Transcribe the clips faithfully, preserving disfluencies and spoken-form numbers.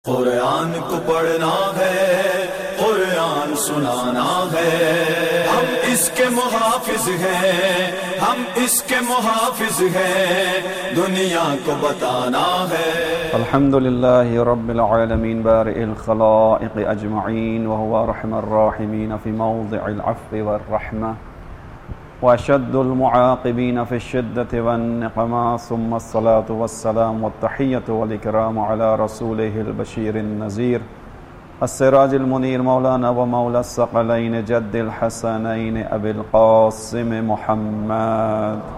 قرآن کو پڑھنا ہے، قرآن سنانا ہے، ہم اس کے محافظ ہیں، ہم اس کے محافظ ہیں، دنیا کو بتانا ہے۔ الحمدللہ رب العالمین بارئ الخلائق اجمعین وهو ارحم الراحمین فی موضع العفو والرحمہ واشد المعاقبین فی الشدة والنقمہ، ثم الصلاة والسلام والتحیۃ والاکرام علی رسولہ البشیر النذیر السراج المنیر مولانا و مولا الثقلین جد الحسنین ابی القاسم محمد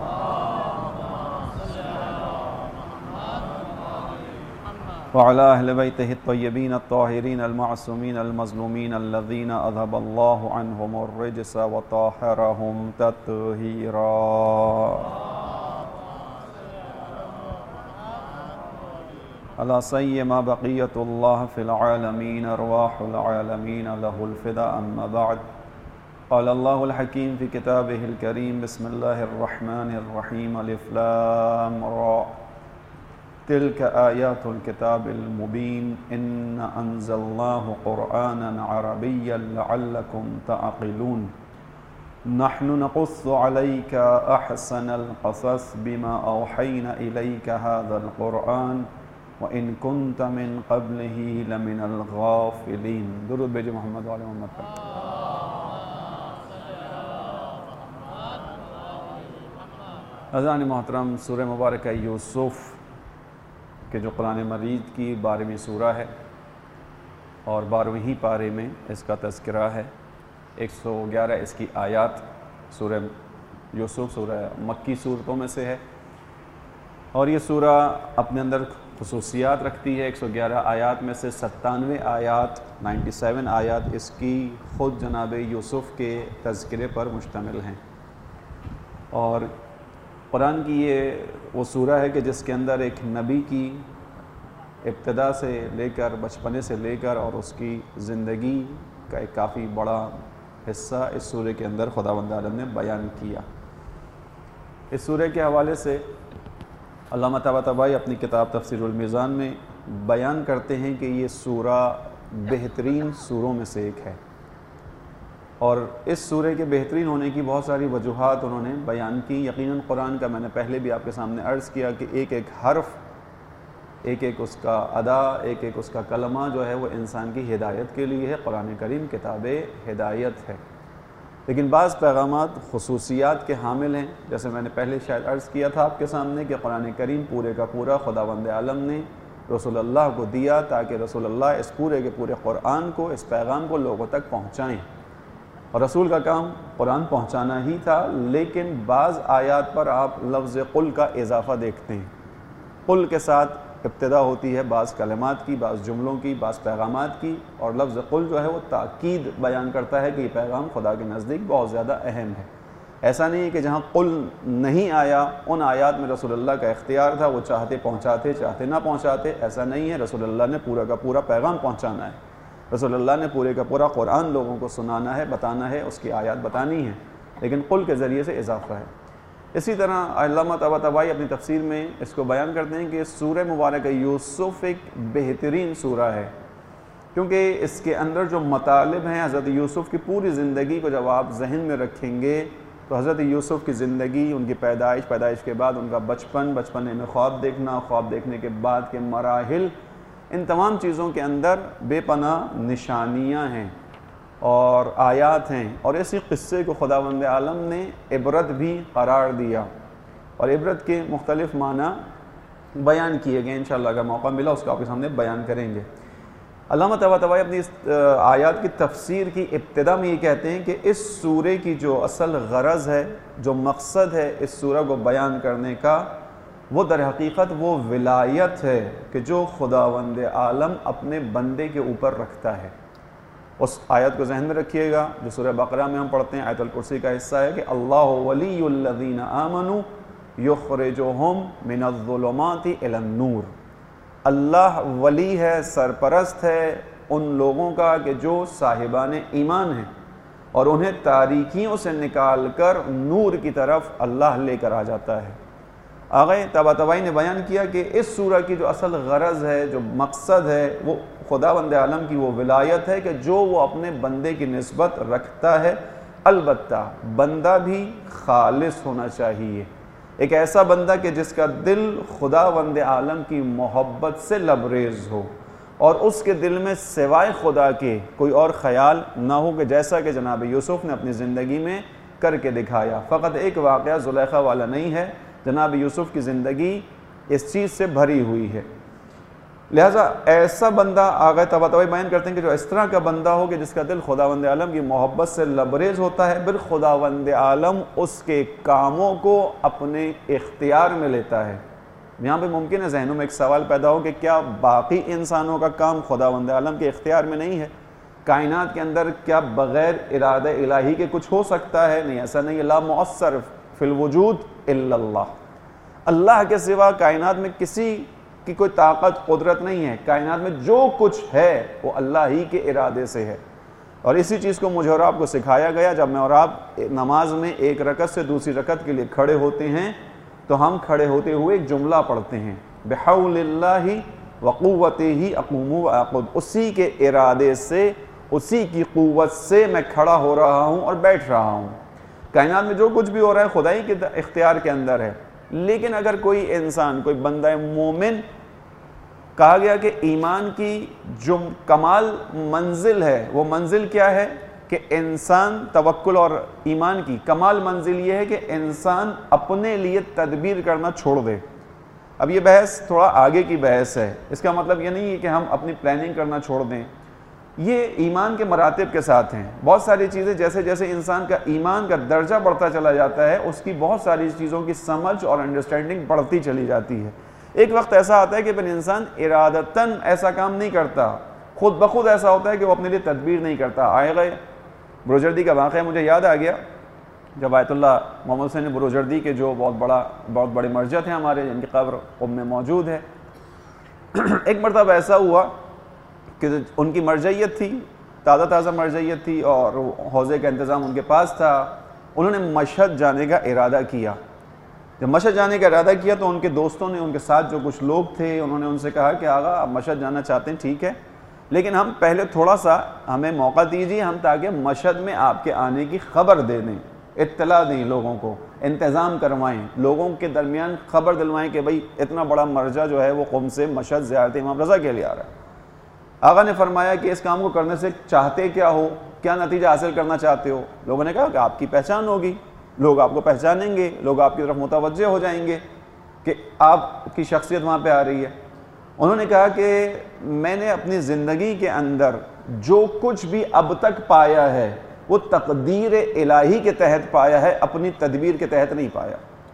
وعلى أهل بيته الطيبين الطاهرين المعصومين المظلومين الذين أذهب الله عنهم الرجس وطهرهم تطهيرا على سيما بقية الله في العالمين أرواح العالمين له الفداء أما بعد قال الله الحكيم في كتابه الكريم بسم الله الرحمن الرحيم الف لام را تلك آيات الكتاب المبين إن أنزلناه قرآنا عربيا لعلكم تعقلون نحن نقص عليك أحسن القصص بما أوحينا إليك هذا القرآن وإن كنت من قبله لمن الغافلين۔ درود بھیجے محمد وعلی محمد پر۔ عزیزان محترم، سورہ مبارکہ یوسف کہ جو قرآن مجید کی بارہویں سورہ ہے اور بارہویں پارے میں اس کا تذکرہ ہے۔ ایک سو گیارہ اس کی آیات، سورہ یوسف سورہ مکی صورتوں میں سے ہے، اور یہ سورہ اپنے اندر خصوصیات رکھتی ہے۔ ایک سو گیارہ آیات میں سے ستانوے آیات نائنٹی سیون آیات اس کی خود جناب یوسف کے تذکرے پر مشتمل ہیں، اور قرآن کی یہ وہ سورہ ہے کہ جس کے اندر ایک نبی کی ابتدا سے لے کر بچپنے سے لے کر اور اس کی زندگی کا ایک کافی بڑا حصہ اس سورہ کے اندر خداوند عالم نے بیان کیا۔ اس سورہ کے حوالے سے علامہ طباطبائی اپنی کتاب تفسیر المیزان میں بیان کرتے ہیں کہ یہ سورہ بہترین سوروں میں سے ایک ہے، اور اس سورہ کے بہترین ہونے کی بہت ساری وجوہات انہوں نے بیان کی۔ یقیناً قرآن کا میں نے پہلے بھی آپ کے سامنے عرض کیا کہ ایک ایک حرف، ایک ایک اس کا ادا، ایک ایک اس کا کلمہ جو ہے وہ انسان کی ہدایت کے لیے ہے۔ قرآن کریم کتاب ہدایت ہے، لیکن بعض پیغامات خصوصیات کے حامل ہیں، جیسے میں نے پہلے شاید عرض کیا تھا آپ کے سامنے کہ قرآن کریم پورے کا پورا خداوند عالم نے رسول اللہ کو دیا تاکہ رسول اللہ اس پورے کے پورے قرآن کو، اس پیغام کو لوگوں تک پہنچائیں، اور رسول کا کام قرآن پہنچانا ہی تھا۔ لیکن بعض آیات پر آپ لفظ قل کا اضافہ دیکھتے ہیں۔ قل کے ساتھ ابتدا ہوتی ہے بعض کلمات کی، بعض جملوں کی، بعض پیغامات کی، اور لفظ قل جو ہے وہ تاکید بیان کرتا ہے کہ یہ پیغام خدا کے نزدیک بہت زیادہ اہم ہے۔ ایسا نہیں ہے کہ جہاں قل نہیں آیا ان آیات میں رسول اللہ کا اختیار تھا، وہ چاہتے پہنچاتے، چاہتے نہ پہنچاتے، ایسا نہیں ہے۔ رسول اللہ نے پورا کا پورا پیغام پہنچانا ہے، رسول اللہ نے پورے کا پورا قرآن لوگوں کو سنانا ہے، بتانا ہے، اس کی آیات بتانی ہے، لیکن قل کے ذریعے سے اضافہ ہے۔ اسی طرح علامہ طباطبائی اپنی تفسیر میں اس کو بیان کرتے ہیں کہ سورہ مبارکہ یوسف ایک بہترین سورہ ہے، کیونکہ اس کے اندر جو مطالب ہیں حضرت یوسف کی پوری زندگی کو جب آپ ذہن میں رکھیں گے تو حضرت یوسف کی زندگی، ان کی پیدائش، پیدائش کے بعد ان کا بچپن، بچپنے میں خواب دیکھنا، خواب دیکھنے کے بعد کے مراحل، ان تمام چیزوں کے اندر بے پناہ نشانیاں ہیں اور آیات ہیں، اور اسی قصے کو خداوند عالم نے عبرت بھی قرار دیا، اور عبرت کے مختلف معنی بیان کیے گئے۔ انشاءاللہ اگر موقع ملا اس کو آپ کے سامنے بیان کریں گے۔ علامہ طباطبائی اپنی اس آیات کی تفسیر کی ابتدا میں یہ کہتے ہیں کہ اس سورے کی جو اصل غرض ہے، جو مقصد ہے اس سورہ کو بیان کرنے کا، وہ در حقیقت وہ ولایت ہے کہ جو خداوند عالم اپنے بندے کے اوپر رکھتا ہے۔ اس آیت کو ذہن میں رکھیے گا جو سورہ بقرہ میں ہم پڑھتے ہیں، آیت الکرسی کا حصہ ہے کہ اللہ ولی الذین آمنوا یخرجہم من الظلمات الی النور۔ اللہ ولی ہے، سرپرست ہے ان لوگوں کا کہ جو صاحبان ایمان ہیں، اور انہیں تاریکیوں سے نکال کر نور کی طرف اللہ لے کر آ جاتا ہے۔ آغا طباطبائی نے بیان کیا کہ اس سورہ کی جو اصل غرض ہے، جو مقصد ہے، وہ خداوند عالم کی وہ ولایت ہے کہ جو وہ اپنے بندے کی نسبت رکھتا ہے، البتہ بندہ بھی خالص ہونا چاہیے، ایک ایسا بندہ کہ جس کا دل خداوند عالم کی محبت سے لبریز ہو اور اس کے دل میں سوائے خدا کے کوئی اور خیال نہ ہو، کہ جیسا کہ جناب یوسف نے اپنی زندگی میں کر کے دکھایا۔ فقط ایک واقعہ زلیخا والا نہیں ہے، جناب یوسف کی زندگی اس چیز سے بھری ہوئی ہے۔ لہٰذا ایسا بندہ آغا طباطبائی بیان کرتے ہیں کہ جو اس طرح کا بندہ ہو کہ جس کا دل خداوند عالم کی محبت سے لبریز ہوتا ہے، پھر خداوند عالم اس کے کاموں کو اپنے اختیار میں لیتا ہے۔ یہاں پہ ممکن ہے ذہنوں میں ایک سوال پیدا ہو کہ کیا باقی انسانوں کا کام خداوند عالم کے اختیار میں نہیں ہے؟ کائنات کے اندر کیا بغیر ارادہ الہی کے کچھ ہو سکتا ہے؟ نہیں، ایسا نہیں۔ لا مؤثر فی الوجود الا اللہ، اللہ کے سوا کائنات میں کسی کی کوئی طاقت قدرت نہیں ہے۔ کائنات میں جو کچھ ہے وہ اللہ ہی کے ارادے سے ہے، اور اسی چیز کو مجھے اور آپ کو سکھایا گیا۔ جب میں اور آپ نماز میں ایک رکعت سے دوسری رکعت کے لیے کھڑے ہوتے ہیں تو ہم کھڑے ہوتے ہوئے ایک جملہ پڑھتے ہیں، بحول اللہ وقوتہ اقوم واقعد، اسی کے ارادے سے، اسی کی قوت سے میں کھڑا ہو رہا ہوں اور بیٹھ رہا ہوں۔ کائنات میں جو کچھ بھی ہو رہا ہے خدائی کے اختیار کے اندر ہے۔ لیکن اگر کوئی انسان، کوئی بندہ مومن، کہا گیا کہ ایمان کی جو کمال منزل ہے وہ منزل کیا ہے کہ انسان توکل، اور ایمان کی کمال منزل یہ ہے کہ انسان اپنے لیے تدبیر کرنا چھوڑ دے۔ اب یہ بحث تھوڑا آگے کی بحث ہے، اس کا مطلب یہ نہیں ہے کہ ہم اپنی پلاننگ کرنا چھوڑ دیں، یہ ایمان کے مراتب کے ساتھ ہیں۔ بہت ساری چیزیں جیسے جیسے انسان کا ایمان کا درجہ بڑھتا چلا جاتا ہے، اس کی بہت ساری چیزوں کی سمجھ اور انڈرسٹینڈنگ بڑھتی چلی جاتی ہے۔ ایک وقت ایسا آتا ہے کہ پھر انسان ارادتاً ایسا کام نہیں کرتا، خود بخود ایسا ہوتا ہے کہ وہ اپنے لیے تدبیر نہیں کرتا۔ آئے گئے بروجردی کا واقعہ مجھے یاد آ گیا، جب آیت اللہ محمد حسین بروجردی کے جو بہت بڑا بہت بڑے مرجع تھے ہمارے، جن کی قبر قم میں موجود ہے، ایک مرتبہ ایسا ہوا کہ ان کی مرجعیت تھی، تازہ تازہ مرجعیت تھی، اور حوضے کا انتظام ان کے پاس تھا۔ انہوں نے مشہد جانے کا ارادہ کیا۔ جب مشہد جانے کا ارادہ کیا تو ان کے دوستوں نے، ان کے ساتھ جو کچھ لوگ تھے، انہوں نے ان سے کہا کہ آغا آپ مشہد جانا چاہتے ہیں، ٹھیک ہے، لیکن ہم پہلے تھوڑا سا ہمیں موقع دیجیے، ہم تاکہ مشہد میں آپ کے آنے کی خبر دے دیں، اطلاع دیں، لوگوں کو انتظام کروائیں، لوگوں کے درمیان خبر دلوائیں کہ بھئی اتنا بڑا مرجع جو ہے وہ قم سے مشہد زیارت امام رضا کے لیے آ رہا ہے۔ آقا نے فرمایا کہ اس کام کو کرنے سے چاہتے کیا ہو، کیا نتیجہ حاصل کرنا چاہتے ہو؟ لوگوں نے کہا کہ آپ کی پہچان ہوگی، لوگ آپ کو پہچانیں گے، لوگ آپ کی طرف متوجہ ہو جائیں گے کہ آپ کی شخصیت وہاں پہ آ رہی ہے۔ انہوں نے کہا کہ میں نے اپنی زندگی کے اندر جو کچھ بھی اب تک پایا ہے وہ تقدیر الہی کے تحت پایا ہے، اپنی تدبیر کے تحت نہیں پایا۔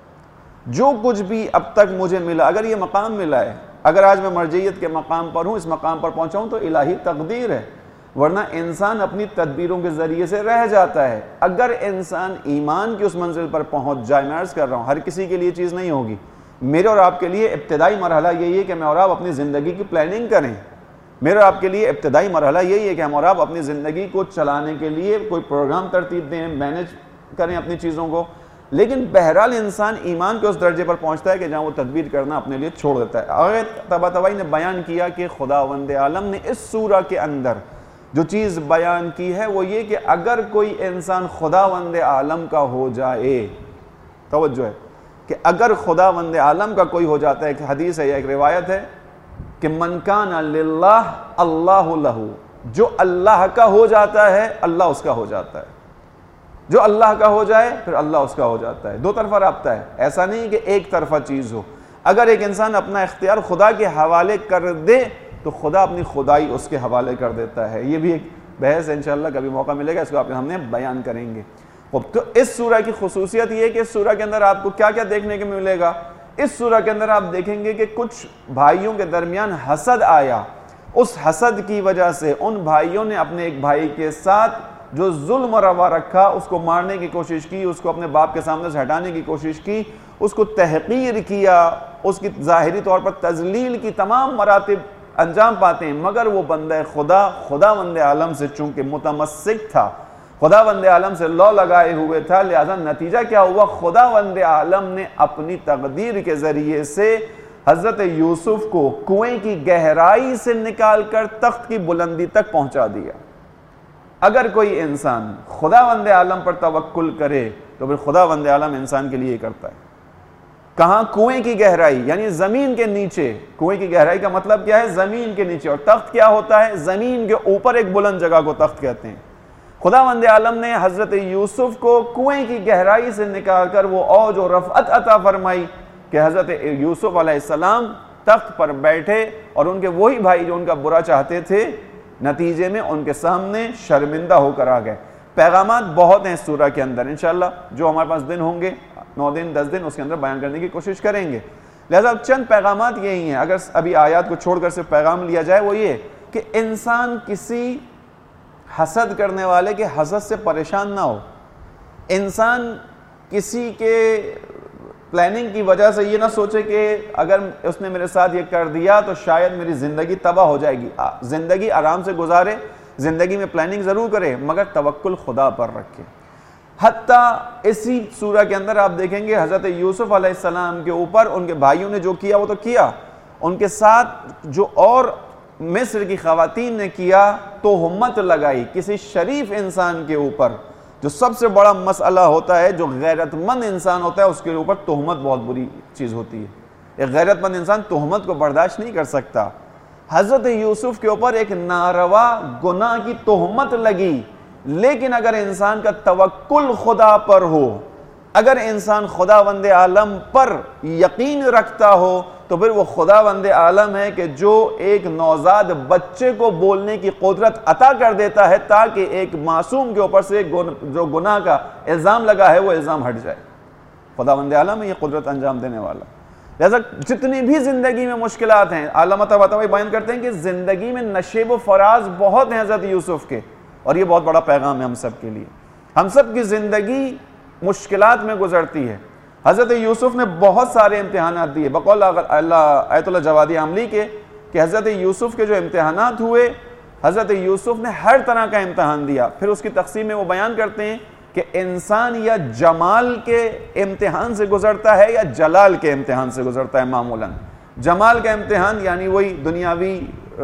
جو کچھ بھی اب تک مجھے ملا، اگر یہ مقام ملا ہے، اگر آج میں مرجعیت کے مقام پر ہوں، اس مقام پر پہنچا ہوں، تو الہی تقدیر ہے، ورنہ انسان اپنی تدبیروں کے ذریعے سے رہ جاتا ہے۔ اگر انسان ایمان کی اس منزل پر پہنچ جائے، میں عرض کر رہا ہوں ہر کسی کے لیے چیز نہیں ہوگی، میرے اور آپ کے لیے ابتدائی مرحلہ یہی ہے کہ میں اور آپ اپنی زندگی کی پلاننگ کریں۔ میرے اور آپ کے لیے ابتدائی مرحلہ یہی ہے کہ ہم اور آپ اپنی زندگی کو چلانے کے لیے کوئی پروگرام ترتیب دیں، مینج کریں اپنی چیزوں کو۔ لیکن بہرحال انسان ایمان کے اس درجے پر پہنچتا ہے کہ جہاں وہ تدبیر کرنا اپنے لیے چھوڑ دیتا ہے۔ آگے طباطبائی نے بیان کیا کہ خداوند عالم نے اس سورہ کے اندر جو چیز بیان کی ہے وہ یہ کہ اگر کوئی انسان خداوند عالم کا ہو جائے، توجہ ہے کہ اگر خداوند عالم کا کوئی ہو جاتا ہے، ایک حدیث ہے یا ایک روایت ہے کہ من کان للہ اللہ لہ، جو اللہ کا ہو جاتا ہے اللہ اس کا ہو جاتا ہے، جو اللہ کا ہو جائے پھر اللہ اس کا ہو جاتا ہے۔ دو طرفہ رابطہ ہے، ایسا نہیں کہ ایک طرفہ چیز ہو۔ اگر ایک انسان اپنا اختیار خدا کے حوالے کر دے تو خدا اپنی خدائی اس کے حوالے کر دیتا ہے۔ یہ بھی ایک بحث ہے، انشاءاللہ کبھی موقع ملے گا اس کو آپ ہم نے بیان کریں گے۔ تو اس سورہ کی خصوصیت یہ ہے کہ اس سورہ کے اندر آپ کو کیا کیا دیکھنے کو ملے گا؟ اس سورہ کے اندر آپ دیکھیں گے کہ کچھ بھائیوں کے درمیان حسد آیا، اس حسد کی وجہ سے ان بھائیوں نے اپنے ایک بھائی کے ساتھ جو ظلم و روا رکھا، اس کو مارنے کی کوشش کی، اس کو اپنے باپ کے سامنے سے ہٹانے کی کوشش کی، اس کو تحقیر کیا، اس کی ظاہری طور پر تذلیل کی تمام مراتب انجام پاتے ہیں۔ مگر وہ بندہ خدا خداوند عالم سے چونکہ متمسک تھا، خداوند عالم سے لو لگائے ہوئے تھا، لہذا نتیجہ کیا ہوا؟ خداوند عالم نے اپنی تقدیر کے ذریعے سے حضرت یوسف کو کنویں کی گہرائی سے نکال کر تخت کی بلندی تک پہنچا دیا۔ اگر کوئی انسان خداوند عالم پر توکل کرے تو پھر خداوند عالم انسان کے لیے یہ کرتا ہے۔ کہاں؟ کنویں کی گہرائی، یعنی زمین کے نیچے۔ کنویں کی گہرائی کا مطلب کیا ہے؟ زمین کے نیچے۔ اور تخت کیا ہوتا ہے؟ زمین کے اوپر ایک بلند جگہ کو تخت کہتے ہیں۔ خداوند عالم نے حضرت یوسف کو کنویں کی گہرائی سے نکال کر وہ اوج و رفعت عطا فرمائی کہ حضرت یوسف علیہ السلام تخت پر بیٹھے اور ان کے وہی بھائی جو ان کا برا چاہتے تھے نتیجے میں ان کے سامنے شرمندہ ہو کر آ گئے۔ پیغامات بہت ہیں اس سورہ کے اندر، انشاءاللہ جو ہمارے پاس دن ہوں گے، نو دن دس دن، اس کے اندر بیان کرنے کی کوشش کریں گے۔ لہذا چند پیغامات یہی ہیں، اگر ابھی آیات کو چھوڑ کر صرف پیغام لیا جائے وہ یہ کہ انسان کسی حسد کرنے والے کے حسد سے پریشان نہ ہو، انسان کسی کے پلاننگ کی وجہ سے یہ نہ سوچے کہ اگر اس نے میرے ساتھ یہ کر دیا تو شاید میری زندگی تباہ ہو جائے گی۔ زندگی آرام سے گزارے، زندگی میں پلاننگ ضرور کرے، مگر توکل خدا پر رکھے۔ حتیٰ اسی سورہ کے اندر آپ دیکھیں گے حضرت یوسف علیہ السلام کے اوپر ان کے بھائیوں نے جو کیا وہ تو کیا، ان کے ساتھ جو اور مصر کی خواتین نے کیا تہمت لگائی کسی شریف انسان کے اوپر۔ جو سب سے بڑا مسئلہ ہوتا ہے، جو غیرت مند انسان ہوتا ہے اس کے اوپر تہمت بہت بری چیز ہوتی ہے۔ ایک غیرت مند انسان تہمت کو برداشت نہیں کر سکتا۔ حضرت یوسف کے اوپر ایک ناروا گناہ کی تہمت لگی، لیکن اگر انسان کا توکل خدا پر ہو، اگر انسان خداوند عالم پر یقین رکھتا ہو تو پھر وہ خداوند عالم ہے کہ جو ایک نوزاد بچے کو بولنے کی قدرت عطا کر دیتا ہے تاکہ ایک معصوم کے اوپر سے جو گناہ کا الزام لگا ہے وہ الزام ہٹ جائے۔ خداوند عالم ہے یہ قدرت انجام دینے والا۔ لہذا جتنی بھی زندگی میں مشکلات ہیں، علامہ طباطبائی بیان کرتے ہیں کہ زندگی میں نشیب و فراز بہت ہیں حضرت یوسف کے، اور یہ بہت بڑا پیغام ہے ہم سب کے لیے۔ ہم سب کی زندگی مشکلات میں گزرتی ہے۔ حضرت یوسف نے بہت سارے امتحانات دیے، بقول اللہ آیت اللہ جوادی عاملی کے کہ حضرت یوسف کے جو امتحانات ہوئے، حضرت یوسف نے ہر طرح کا امتحان دیا۔ پھر اس کی تقسیم میں وہ بیان کرتے ہیں کہ انسان یا جمال کے امتحان سے گزرتا ہے یا جلال کے امتحان سے گزرتا ہے۔ معمولاً جمال کا امتحان یعنی وہی دنیاوی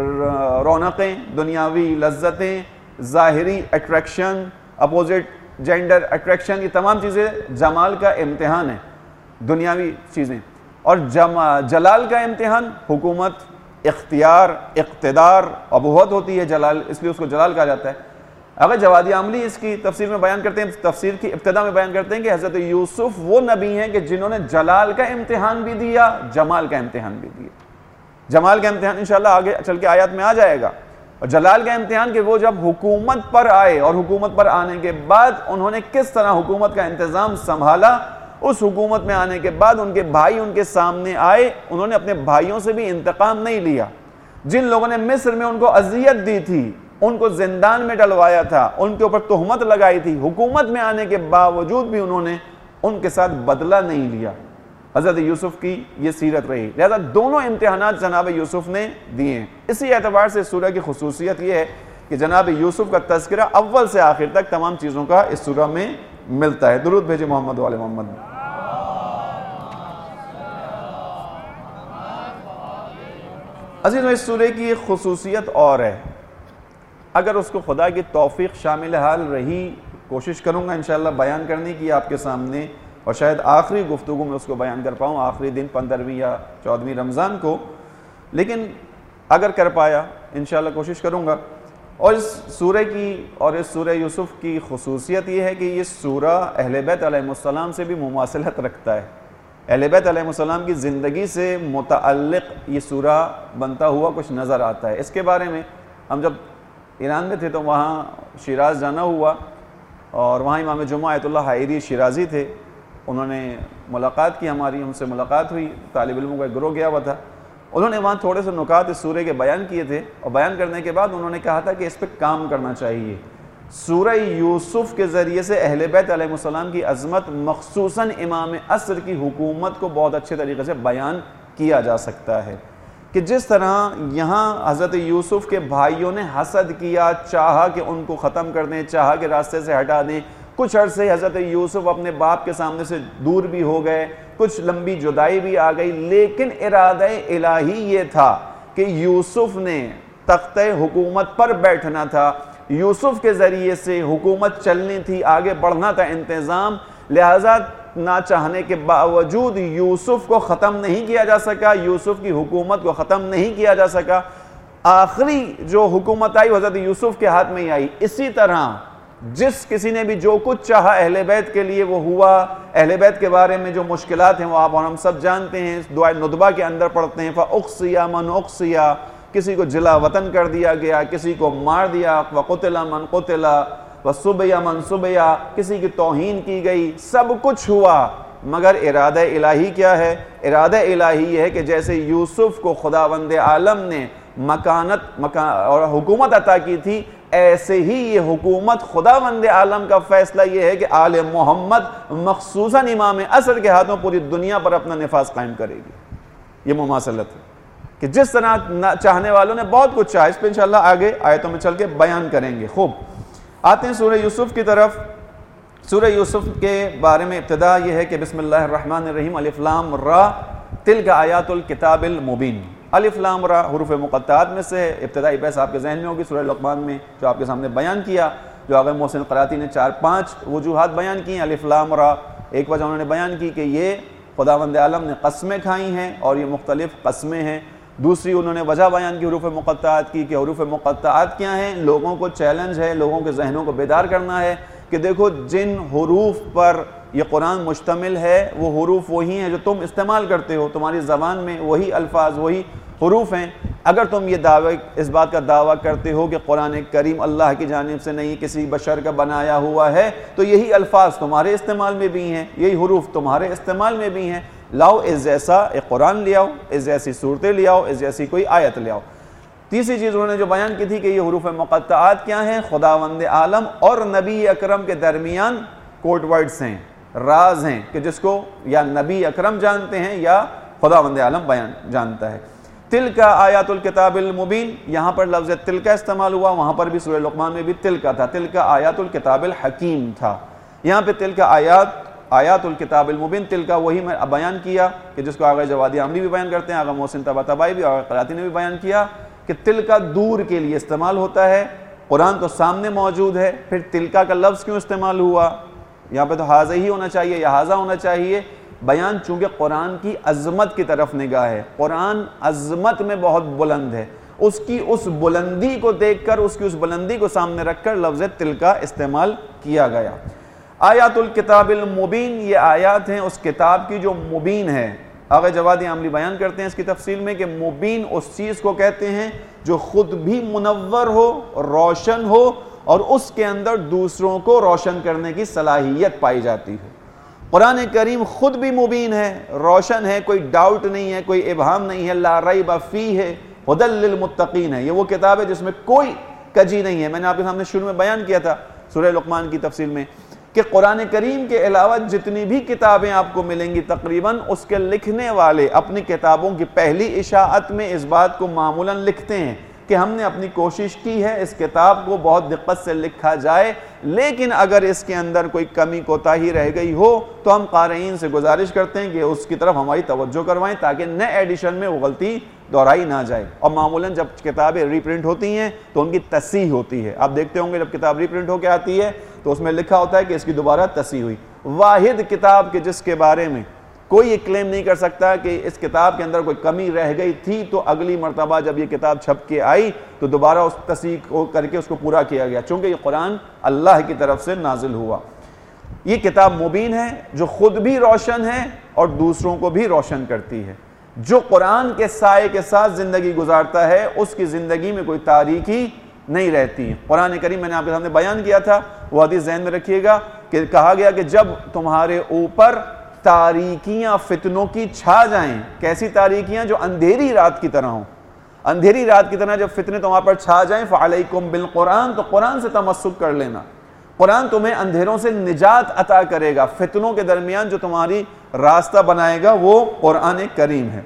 رونقیں، دنیاوی لذتیں، ظاہری اٹریکشن، اپوزٹ جینڈر اٹریکشن، یہ تمام چیزیں جمال کا امتحان ہے، دنیاوی چیزیں۔ اور جلال کا امتحان حکومت، اختیار، اقتدار، ابوت ہوتی ہے جلال، اس لیے اس کو جلال کہا جاتا ہے۔ اگر جوادی عاملی اس کی تفسیر میں بیان کرتے ہیں، تفسیر کی ابتدا میں بیان کرتے ہیں کہ حضرت یوسف وہ نبی ہیں کہ جنہوں نے جلال کا امتحان بھی دیا، جمال کا امتحان بھی دیا۔ جمال کا امتحان انشاءاللہ آگے چل کے آیات میں آ جائے گا، اور جلال کا امتحان کہ وہ جب حکومت پر آئے اور حکومت پر آنے کے بعد انہوں نے کس طرح حکومت کا انتظام سنبھالا۔ اس حکومت میں آنے کے بعد ان کے بھائی ان کے سامنے آئے، انہوں نے اپنے بھائیوں سے بھی انتقام نہیں لیا۔ جن لوگوں نے مصر میں ان کو اذیت دی تھی، ان کو زندان میں ڈلوایا تھا، ان کے اوپر تہمت لگائی تھی، حکومت میں آنے کے باوجود بھی انہوں نے ان کے ساتھ بدلہ نہیں لیا۔ حضرت یوسف کی یہ سیرت رہی۔ لہذا دونوں امتحانات جناب یوسف نے دیے ہیں۔ اسی اعتبار سے سورہ کی خصوصیت یہ ہے کہ جناب یوسف کا تذکرہ اول سے آخر تک تمام چیزوں کا اس سورہ میں ملتا ہے۔ درود بھیجے محمد و آل محمد۔ عزیزوں، اس سورہ کی ایک خصوصیت اور ہے، اگر اس کو خدا کی توفیق شامل حال رہی، کوشش کروں گا انشاءاللہ بیان کرنے کی آپ کے سامنے، اور شاید آخری گفتگو میں اس کو بیان کر پاؤں، آخری دن پندرہویں یا چودہویں رمضان کو، لیکن اگر کر پایا انشاءاللہ کوشش کروں گا۔ اور اس سورہ کی اور اس سورہ یوسف کی خصوصیت یہ ہے کہ یہ سورہ اہل بیت علیہ السلام سے بھی مماثلت رکھتا ہے۔ اہل بیت علیہ السلام کی زندگی سے متعلق یہ سورہ بنتا ہوا کچھ نظر آتا ہے۔ اس کے بارے میں ہم جب ایران میں تھے تو وہاں شیراز جانا ہوا، اور وہاں امام جمعہ آیت اللہ حائری شیرازی تھے، انہوں نے ملاقات کی، ہماری ان سے ملاقات ہوئی، طالب علموں کا گروہ گیا ہوا تھا۔ انہوں نے وہاں تھوڑے سے نکات اس سورہ کے بیان کیے تھے، اور بیان کرنے کے بعد انہوں نے کہا تھا کہ اس پہ کام کرنا چاہیے۔ سورہ یوسف کے ذریعے سے اہل بیت علیہ السلام کی عظمت، مخصوصاً امام عصر کی حکومت کو بہت اچھے طریقے سے بیان کیا جا سکتا ہے، کہ جس طرح یہاں حضرت یوسف کے بھائیوں نے حسد کیا، چاہا کہ ان کو ختم کر دیں، چاہا کہ راستے سے ہٹا دیں، کچھ عرصے حضرت یوسف اپنے باپ کے سامنے سے دور بھی ہو گئے، کچھ لمبی جدائی بھی آ گئی، لیکن ارادہ الہی یہ تھا کہ یوسف نے تخت حکومت پر بیٹھنا تھا، یوسف کے ذریعے سے حکومت چلنی تھی، آگے بڑھنا تھا انتظام، لہٰذا نہ چاہنے کے باوجود یوسف کو ختم نہیں کیا جا سکا، یوسف کی حکومت کو ختم نہیں کیا جا سکا، آخری جو حکومت آئی حضرت یوسف کے ہاتھ میں ہی آئی۔ اسی طرح جس کسی نے بھی جو کچھ چاہا اہل بیت کے لیے وہ ہوا، اہل بیت کے بارے میں جو مشکلات ہیں وہ آپ اور ہم سب جانتے ہیں، دعائے ندبہ کے اندر پڑھتے ہیں، فَأُقْصِيَ مَنْ اُقْصِيَ، کسی کو جلا وطن کر دیا گیا، کسی کو مار دیا، وَقُتِلَ مَنْ قُتِلَ وَسُبِيَ مَنْ سُبِيَ، کسی کی توہین کی گئی، سب کچھ ہوا، مگر ارادہ الہی کیا ہے؟ ارادہ الہی یہ ہے کہ جیسے یوسف کو خداوند عالم نے مکانت مکان اور حکومت عطا کی تھی، ایسے ہی یہ حکومت خداوند عالم کا فیصلہ یہ ہے کہ آل محمد مخصوصاً امام عصر کے ہاتھوں پوری دنیا پر اپنا نفاذ قائم کرے گی۔ یہ مماثلت ہے کہ جس طرح چاہنے والوں نے بہت کچھ چاہا، اس پہ انشاءاللہ آگے آیتوں میں چل کے بیان کریں گے۔ خوب آتے ہیں سورہ یوسف کی طرف۔ سورہ یوسف کے بارے میں ابتدا یہ ہے کہ بسم اللہ الرحمن الرحیم، الف لام را تلک آیات الکتاب المبین۔ الف لام را حروف مقطعات میں سے ابتدائی بحث آپ کے ذہن میں ہوگی سورہ لقمان میں جو آپ کے سامنے بیان کیا، جو آغا محسن قراتی نے چار پانچ وجوہات بیان کی ہیں۔ الف لام را ایک وجہ انہوں نے بیان کی کہ یہ خداوند عالم نے قسمیں کھائی ہیں اور یہ مختلف قسمیں ہیں۔ دوسری انہوں نے وجہ بیان کی حروف مقطعات کی کہ حروف مقطعات کیا ہیں، لوگوں کو چیلنج ہے، لوگوں کے ذہنوں کو بیدار کرنا ہے کہ دیکھو جن حروف پر یہ قرآن مشتمل ہے وہ حروف وہی ہیں جو تم استعمال کرتے ہو، تمہاری زبان میں وہی الفاظ وہی حروف ہیں۔ اگر تم یہ دعوی اس بات کا دعویٰ کرتے ہو کہ قرآن کریم اللہ کی جانب سے نہیں کسی بشر کا بنایا ہوا ہے تو یہی الفاظ تمہارے استعمال میں بھی ہیں، یہی حروف تمہارے استعمال میں بھی ہیں، لاؤ اس جیسا ایک قرآن لے آؤ، اس جیسی صورتیں لے آؤ، اس جیسی کوئی آیت لے آؤ۔ تیسری چیز انہوں نے جو بیان کی تھی کہ یہ حروف مقطعات کیا ہیں، خداوند عالم اور نبی اکرم کے درمیان کوڈ ورڈز ہیں، راز ہیں کہ جس کو یا نبی اکرم جانتے ہیں یا خداوند عالم بیان جانتا ہے۔ تلکا آیات الکتاب المبین، یہاں پر لفظ تلکا استعمال ہوا، وہاں پر بھی سورہ لقمان میں بھی تلکا تھا، تلکا آیات الکتاب الحکیم تھا، یہاں پہ تلکا آیات آیات الکتاب المبین، تلکا وہی میں بیان کیا کہ جس کو آغا جوادی عاملی بھی بیان کرتے ہیں، آغا محسن طباطبائی بھی، آغا قراتی نے بھی بیان کیا کہ تلکا دور کے لیے استعمال ہوتا ہے، قرآن تو سامنے موجود ہے، پھر تلکا کا لفظ کیوں استعمال ہوا؟ یہاں پہ تو حاضہ ہی ہونا چاہیے یا حاضہ ہونا چاہیے، بیان چونکہ قرآن کی عظمت کی طرف نگاہ ہے، قرآن عظمت میں بہت بلند ہے، اس کی اس بلندی کو دیکھ کر، اس کی اس بلندی کو سامنے رکھ کر لفظ تلکا استعمال کیا گیا۔ آیات الکتاب المبین، یہ آیات ہیں اس کتاب کی جو مبین ہے۔ آغا جوادی عاملی بیان کرتے ہیں اس کی تفصیل میں کہ مبین اس چیز کو کہتے ہیں جو خود بھی منور ہو، روشن ہو اور اس کے اندر دوسروں کو روشن کرنے کی صلاحیت پائی جاتی ہے۔ قرآن کریم خود بھی مبین ہے، روشن ہے، کوئی ڈاؤٹ نہیں ہے، کوئی ابہام نہیں ہے، لا ریب فیہ ہے، ھدی للمتقین ہے، یہ وہ کتاب ہے جس میں کوئی کجی نہیں ہے۔ میں نے آپ کے سامنے شروع میں بیان کیا تھا سورہ لقمان کی تفصیل میں کہ قرآن کریم کے علاوہ جتنی بھی کتابیں آپ کو ملیں گی تقریباً اس کے لکھنے والے اپنی کتابوں کی پہلی اشاعت میں اس بات کو معمولاً لکھتے ہیں کہ ہم نے اپنی کوشش کی ہے اس کتاب کو بہت دقت سے لکھا جائے، لیکن اگر اس کے اندر کوئی کمی کوتاہی رہ گئی ہو تو ہم قارئین سے گزارش کرتے ہیں کہ اس کی طرف ہماری توجہ کروائیں تاکہ نئے ایڈیشن میں وہ غلطی دہرائی نہ جائے۔ اور معمولاً جب کتابیں ری پرنٹ ہوتی ہیں تو ان کی تصحیح ہوتی ہے، آپ دیکھتے ہوں گے جب کتاب ری پرنٹ ہو کے آتی ہے تو اس میں لکھا ہوتا ہے کہ اس کی دوبارہ تصحیح ہوئی۔ واحد کتاب کے جس کے بارے میں کوئی یہ کلیم نہیں کر سکتا کہ اس کتاب کے اندر کوئی کمی رہ گئی تھی تو اگلی مرتبہ جب یہ کتاب چھپ کے آئی تو دوبارہ اس تصحیح کو کر کے اس کو پورا کیا گیا، چونکہ یہ قرآن اللہ کی طرف سے نازل ہوا۔ یہ کتاب مبین ہے جو خود بھی روشن ہے اور دوسروں کو بھی روشن کرتی ہے۔ جو قرآن کے سائے کے ساتھ زندگی گزارتا ہے اس کی زندگی میں کوئی تاریکی نہیں رہتی۔ قرآن کریم میں نے آپ کے سامنے بیان کیا تھا، وہ حدیث ذہن میں رکھیے گا کہ کہا گیا کہ جب تمہارے اوپر تاریکیاں فتنوں کی چھا جائیں، کیسی تاریکیاں؟ جو اندھیری رات کی طرح ہوں، اندھیری رات کی طرح جب فتنے تمہارے پر چھا جائیں، فعلیکم بالقرآن، تو قرآن سے تمسک کر لینا، قرآن تمہیں اندھیروں سے نجات عطا کرے گا، فتنوں کے درمیان جو تمہاری راستہ بنائے گا وہ قرآن کریم ہے۔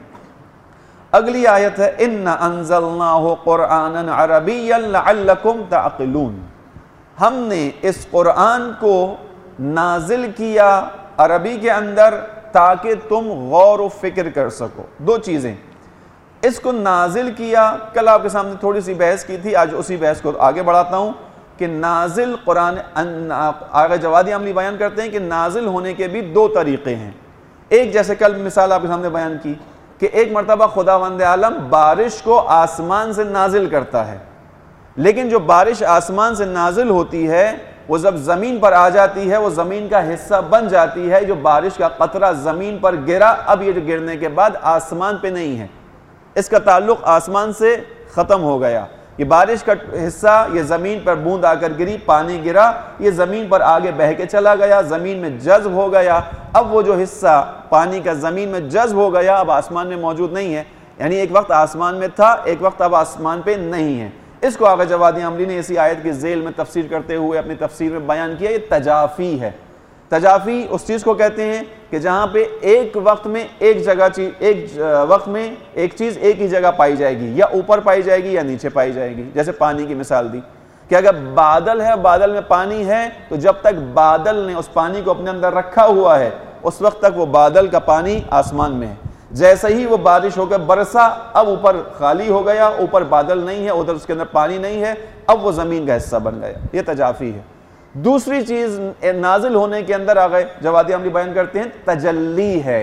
اگلی آیت ہے اِنَّ أَنزَلْنَاهُ قُرْآنًا عَرَبِيًّا لَعَلَّكُمْ تَعْقِلُونَ، ہم نے اس قرآن کو نازل کیا عربی کے اندر تاکہ تم غور و فکر کر سکو. دو چیزیں، اس کو نازل کیا، کل آپ کے سامنے تھوڑی سی بحث کی تھی، آج اسی بحث کو آگے بڑھاتا ہوں کہ نازل قرآن آغا جوادی عملی بیان کرتے ہیں کہ نازل ہونے کے بھی دو طریقے ہیں. ایک جیسے کل مثال آپ کے سامنے بیان کی کہ ایک مرتبہ خداوند عالم بارش کو آسمان سے نازل کرتا ہے، لیکن جو بارش آسمان سے نازل ہوتی ہے وہ جب زمین پر آ جاتی ہے وہ زمین کا حصہ بن جاتی ہے. جو بارش کا قطرہ زمین پر گرا، اب یہ جو گرنے کے بعد آسمان پہ نہیں ہے، اس کا تعلق آسمان سے ختم ہو گیا. یہ بارش کا حصہ یہ زمین پر بوند آ کر گری، پانی گرا، یہ زمین پر آگے بہہ کے چلا گیا، زمین میں جذب ہو گیا. اب وہ جو حصہ پانی کا زمین میں جذب ہو گیا اب آسمان میں موجود نہیں ہے، یعنی ایک وقت آسمان میں تھا، ایک وقت اب آسمان پہ نہیں ہے. اس کو آغا جوادی عملی نے اسی آیت کی ذیل میں تفسیر کرتے ہوئے اپنی تفسیر میں بیان کیا. یہ تجافی ہے. تجافی اس چیز کو کہتے ہیں کہ جہاں پہ ایک وقت میں ایک جگہ چیز ایک وقت میں ایک چیز ایک ہی جگہ پائی جائے گی، یا اوپر پائی جائے گی یا نیچے پائی جائے گی. جیسے پانی کی مثال دی کہ اگر بادل ہے، بادل میں پانی ہے، تو جب تک بادل نے اس پانی کو اپنے اندر رکھا ہوا ہے اس وقت تک وہ بادل کا پانی آسمان میں ہے. جیسے ہی وہ بارش ہو کر برسا، اب اوپر خالی ہو گیا، اوپر بادل نہیں ہے، ادھر اس کے اندر پانی نہیں ہے، اب وہ زمین کا حصہ بن گیا. یہ تجافی ہے. دوسری چیز نازل ہونے کے اندر آگئے جوادی عملی بیان کرتے ہیں تجلی ہے.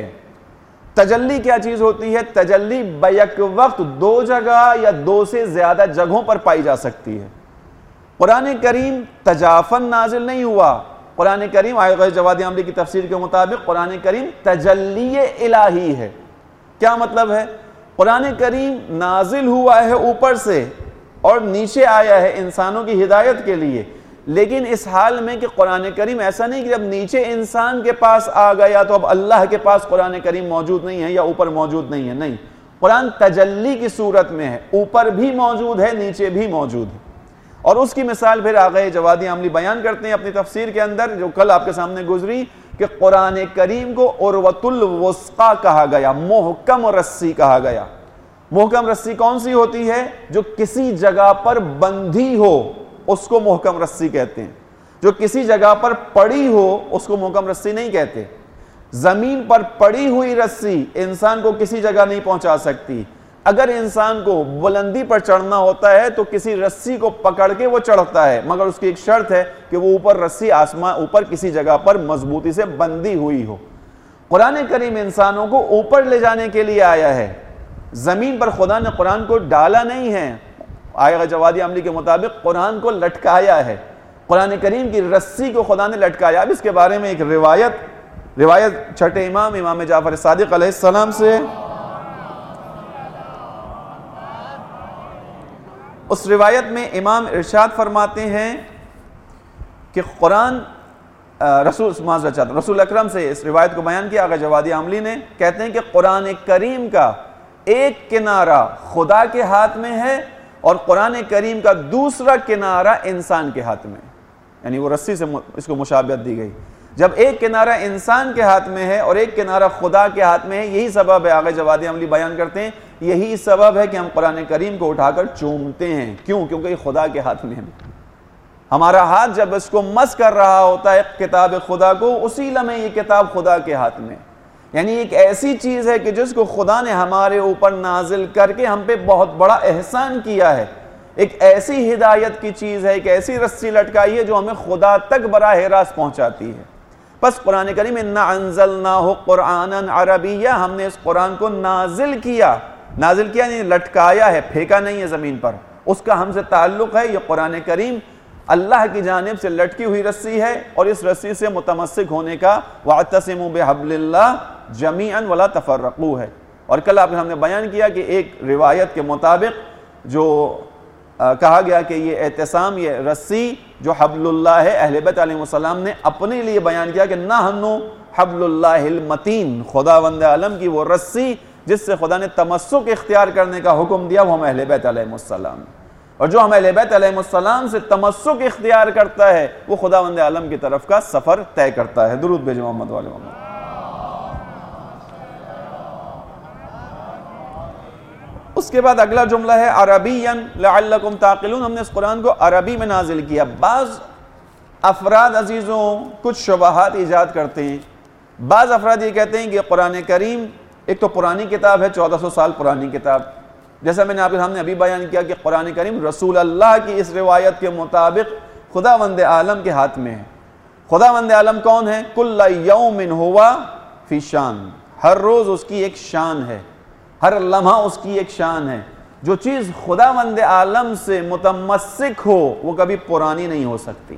تجلی کیا چیز ہوتی ہے؟ تجلی بیک وقت دو جگہ یا دو سے زیادہ جگہوں پر پائی جا سکتی ہے. قرآن کریم تجافن نازل نہیں ہوا. قرآن کریم آگئے جوادی عملی کی تفسیر کے مطابق قرآن کریم تجلی الہی ہے. کیا مطلب ہے؟ قرآن کریم نازل ہوا ہے اوپر سے اور نیچے آیا ہے انسانوں کی ہدایت کے لیے، لیکن اس حال میں کہ قرآن کریم ایسا نہیں کہ جب نیچے انسان کے پاس آ گیا تو اب اللہ کے پاس قرآن کریم موجود نہیں ہے یا اوپر موجود نہیں ہے. نہیں، قرآن تجلی کی صورت میں ہے، اوپر بھی موجود ہے، نیچے بھی موجود ہے. اور اس کی مثال پھر آگئے جوادی عملی بیان کرتے ہیں اپنی تفسیر کے اندر جو کل آپ کے سامنے گزری کہ قرآن کریم کو عروۃ الوثقی کہا گیا، محکم رسی کہا گیا. محکم رسی کون سی ہوتی ہے؟ جو کسی جگہ پر بندھی ہو اس کو محکم رسی کہتے ہیں. جو کسی جگہ پر پڑی ہو اس کو محکم رسی نہیں کہتے. زمین پر پڑی ہوئی رسی انسان کو کسی جگہ نہیں پہنچا سکتی. اگر انسان کو بلندی پر چڑھنا ہوتا ہے تو کسی رسی کو پکڑ کے وہ چڑھتا ہے، مگر اس کی ایک شرط ہے کہ وہ اوپر رسی آسمان اوپر کسی جگہ پر مضبوطی سے بندھی ہوئی ہو. قرآن کریم انسانوں کو اوپر لے جانے کے لیے آیا ہے. زمین پر خدا نے قرآن کو ڈالا نہیں ہے. آئے جوادی عملی کے مطابق قرآن کو لٹکایا ہے. قرآن کریم کی رسی کو خدا نے لٹکایا. اب اس کے بارے میں ایک روایت روایت چھٹے امام امام جعفر صادق علیہ السلام سے. اس روایت میں امام ارشاد فرماتے ہیں کہ قرآن رسول رسول اکرم سے اس روایت کو بیان کیا آغا جوادی عملی نے. کہتے ہیں کہ قرآن کریم کا ایک کنارہ خدا کے ہاتھ میں ہے اور قرآن کریم کا دوسرا کنارہ انسان کے ہاتھ میں، یعنی وہ رسی سے اس کو مشابہت دی گئی. جب ایک کنارہ انسان کے ہاتھ میں ہے اور ایک کنارہ خدا کے ہاتھ میں ہے، یہی سبب ہے آغا جوادی عملی بیان کرتے ہیں یہی سبب ہے کہ ہم قرآن کریم کو اٹھا کر چومتے ہیں. کیوں؟ کیونکہ یہ خدا کے ہاتھ میں ہے. ہمارا ہاتھ جب اس کو مس کر رہا ہوتا ہے کتاب خدا کو، اسی لمحے یہ کتاب خدا کے ہاتھ میں، یعنی ایک ایسی چیز ہے کہ جس کو خدا نے ہمارے اوپر نازل کر کے ہم پہ بہت بڑا احسان کیا ہے. ایک ایسی ہدایت کی چیز ہے، ایک ایسی رسی لٹکائی ہے جو ہمیں خدا تک براہ راست پہنچاتی ہے. بس قرآن کریم انا انزلناہ قرآنا عربیہ، ہم نے اس قرآن کو نازل کیا. نازل کیا یعنی لٹکایا ہے، پھینکا نہیں ہے زمین پر. اس کا ہم سے تعلق ہے. یہ قرآن کریم اللہ کی جانب سے لٹکی ہوئی رسی ہے اور اس رسی سے متمسک ہونے کا وَاعْتَصِمُوا بِحَبْلِ اللَّهِ جَمِيعًا وَلَا تَفَرَّقُوا ہے. اور کل آپ نے ہم نے بیان کیا کہ ایک روایت کے مطابق جو کہا گیا کہ یہ اعتصام، یہ رسی جو حبل اللہ ہے، اہل بیت علیہ السلام نے اپنے لیے بیان کیا کہ نحنو حبل اللہ المتین، خداوند عالم کی وہ رسی جس سے خدا نے تمسک اختیار کرنے کا حکم دیا، وہ ہم اہل بیت علیہ السلام. اور جو ہم اہل بیت علیہ السلام سے تمسک اختیار کرتا ہے وہ خداوند عالم کی طرف کا سفر طے کرتا ہے. درود بھیجو محمد والے محمد. اس کے بعد اگلا جملہ ہے عربیًا لعلکم تعقلون، ہم نے اس قرآن کو عربی میں نازل کیا. بعض افراد عزیزوں کچھ شبہات ایجاد کرتے ہیں. بعض افراد یہ کہتے ہیں کہ قرآن کریم ایک تو پرانی کتاب ہے، چودہ سو سال پرانی کتاب، جیسا میں نے آپ کے سامنے ابھی بیان کیا کہ قرآن کریم رسول اللہ کی اس روایت کے مطابق خداوند عالم کے ہاتھ میں ہے. خداوند عالم کون ہے؟ کل یوم ہوا فی شان، ہر روز اس کی ایک شان ہے، ہر لمحہ اس کی ایک شان ہے. جو چیز خداوند عالم سے متمسک ہو وہ کبھی پرانی نہیں ہو سکتی.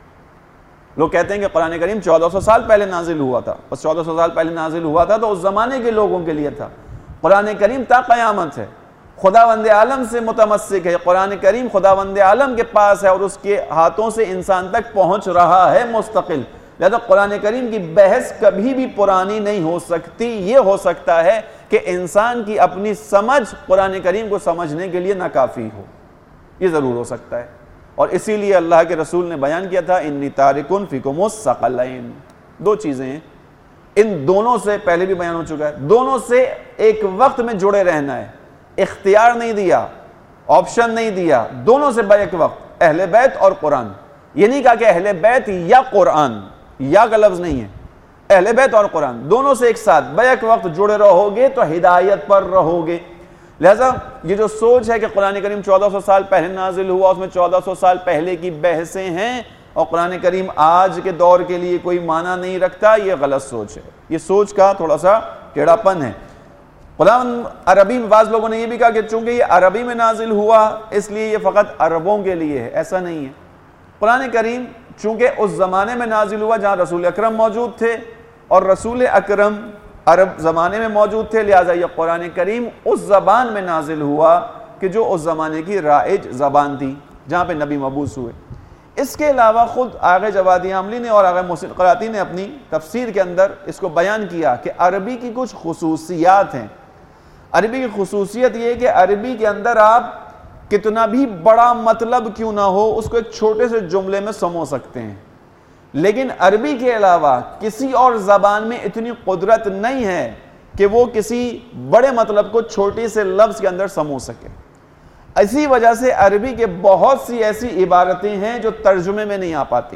لوگ کہتے ہیں کہ قرآن کریم چودہ سو سال پہلے نازل ہوا تھا، بس چودہ سو سال پہلے نازل ہوا تھا تو اس زمانے کے لوگوں کے لیے تھا. قرآن کریم تا قیامت ہے، خداوند عالم سے متمسک ہے. قرآن کریم خداوند عالم کے پاس ہے اور اس کے ہاتھوں سے انسان تک پہنچ رہا ہے مستقل. لہذا قرآن کریم کی بحث کبھی بھی پرانی نہیں ہو سکتی. یہ ہو سکتا ہے کہ انسان کی اپنی سمجھ قرآن کریم کو سمجھنے کے لیے ناکافی ہو، یہ ضرور ہو سکتا ہے. اور اسی لیے اللہ کے رسول نے بیان کیا تھا انی تارکن فیکم الثقلین، دو چیزیں ہیں، ان دونوں سے پہلے بھی بیان ہو چکا ہے، دونوں سے ایک وقت میں جڑے رہنا ہے. اختیار نہیں دیا، آپشن نہیں دیا، دونوں سے بیک وقت، اہل بیت اور قرآن. یہ نہیں کہا کہ اہل بیت یا قرآن، یا کا لفظ نہیں ہے، اہل بیت اور قرآن دونوں سے ایک ساتھ بیک وقت جڑے رہو گے تو ہدایت پر رہو گے. لہذا یہ جو سوچ ہے کہ قرآن کریم چودہ سو سال پہلے نازل ہوا، اس میں چودہ سو سال پہلے کی بحثیں ہیں اور قرآن کریم آج کے دور کے لیے کوئی معنی نہیں رکھتا، یہ غلط سوچ ہے. یہ سوچ کا تھوڑا سا ٹیڑھا پن ہے. قرآن عربی میں بعض لوگوں نے یہ بھی کہا کہ چونکہ یہ عربی میں نازل ہوا اس لیے یہ فقط عربوں کے لیے ہے. ایسا نہیں ہے. قرآن کریم چونکہ اس زمانے میں نازل ہوا جہاں رسول اکرم موجود تھے اور رسول اکرم عرب زمانے میں موجود تھے، لہٰذا یہ قرآن کریم اس زبان میں نازل ہوا کہ جو اس زمانے کی رائج زبان تھی جہاں پہ نبی مبعوث ہوئے. اس کے علاوہ خود آغا جوادی عاملی نے اور آغا محسن قراتی نے اپنی تفسیر کے اندر اس کو بیان کیا کہ عربی کی کچھ خصوصیات ہیں. عربی کی خصوصیت یہ ہے کہ عربی کے اندر آپ کتنا بھی بڑا مطلب کیوں نہ ہو اس کو ایک چھوٹے سے جملے میں سمو سکتے ہیں، لیکن عربی کے علاوہ کسی اور زبان میں اتنی قدرت نہیں ہے کہ وہ کسی بڑے مطلب کو چھوٹے سے لفظ کے اندر سمو سکے. اسی وجہ سے عربی کے بہت سی ایسی عبارتیں ہیں جو ترجمے میں نہیں آ پاتی،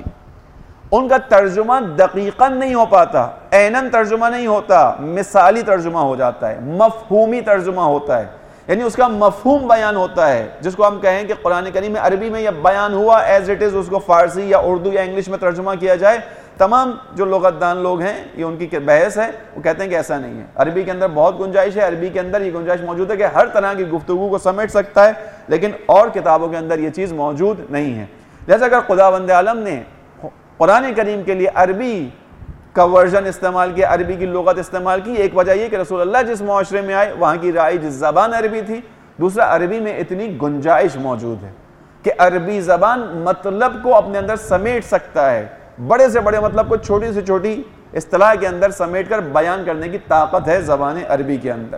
ان کا ترجمہ دقیقاً نہیں ہو پاتا، عیناً ترجمہ نہیں ہوتا، مثالی ترجمہ ہو جاتا ہے، مفہومی ترجمہ ہوتا ہے، یعنی اس کا مفہوم بیان ہوتا ہے. جس کو ہم کہیں کہ قرآن کریم میں عربی میں یہ بیان ہوا ایز اٹ از، اس کو فارسی یا اردو یا انگلش میں ترجمہ کیا جائے. تمام جو لغت دان لوگ ہیں یہ ان کی بحث ہے، وہ کہتے ہیں کہ ایسا نہیں ہے. عربی کے اندر بہت گنجائش ہے، عربی کے اندر یہ گنجائش موجود ہے کہ ہر طرح کی گفتگو کو سمیٹ سکتا ہے، لیکن اور کتابوں کے اندر یہ چیز موجود نہیں ہے. لہذا اگر خداوند عالم نے قرآن کریم کے لیے عربی کا ورژن استعمال کیا، عربی کی لغت استعمال کی، ایک وجہ یہ کہ رسول اللہ جس معاشرے میں آئے وہاں کی رائج زبان عربی تھی، دوسرا عربی میں اتنی گنجائش موجود ہے کہ عربی زبان مطلب کو اپنے اندر سمیٹ سکتا ہے، بڑے سے بڑے مطلب کو چھوٹی سے چھوٹی اصطلاح کے اندر سمیٹ کر بیان کرنے کی طاقت ہے زبان عربی کے اندر.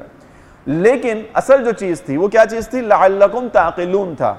لیکن اصل جو چیز تھی وہ کیا چیز تھی؟ لعلکم تعقلون تھا.